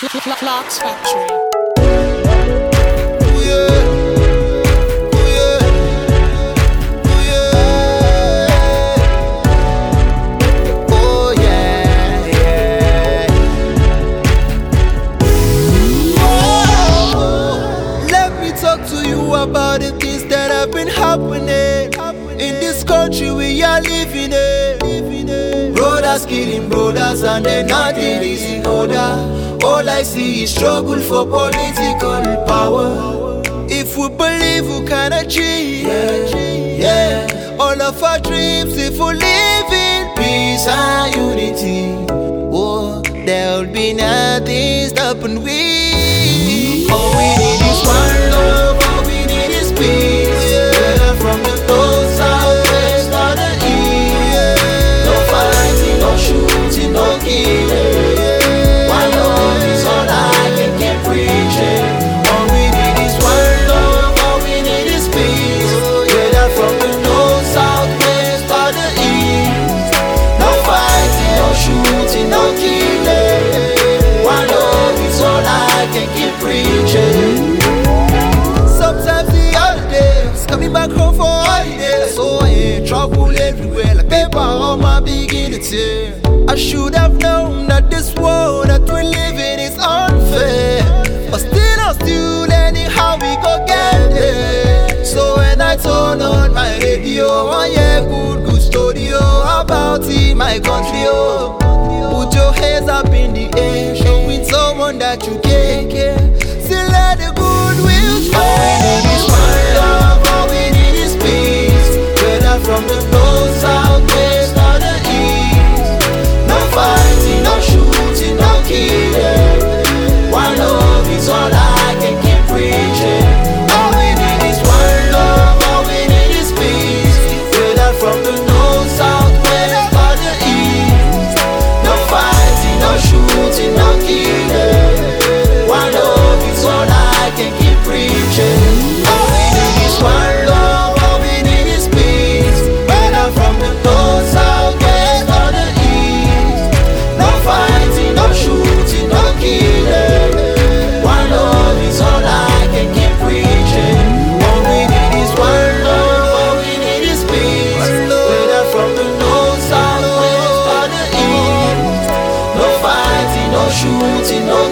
Flux Factory. About the things that have been happening in this country we are living in. Brothers killing brothers and then nothing is in order. All I see is struggle for political power. If we believe we can achieve, all of our dreams, if we live in peace and unity, oh, there'll be nothing stopping we. All we need is one love. From the north, south, west, or the east. No fighting, no shooting, no killing. One love is all I can keep preaching. All we need is one love, all we need is peace. Whether from the north, south, west, or the east. No fighting, no shooting, no killing. One love is all I can keep preaching. Coming back home for holidays, so I ain't trouble everywhere, like paper on my beginning tear. I should have known that this world that we live in is unfair, but still I'm still learning how we go get there. So when I turn on my radio, I hear good story about my country. Oh, put your hands up in the air, showing someone that you care. Still let the good will show. From the north, south, west, or the east. No fighting, no shooting, no killing. One love is all I can keep preaching. All we need is one love, all we need is peace. Whether from the north, south, west, or the east. No fighting, no shooting, no killing. One love is all I can keep preaching. All we need is one love. From the north, south, west, or the east. No fighting, no shooting, no killing. One love is all I can keep preaching. All we need is one love, all we need is peace. Whether from the north, south, west, or the east. No fighting, no shooting, no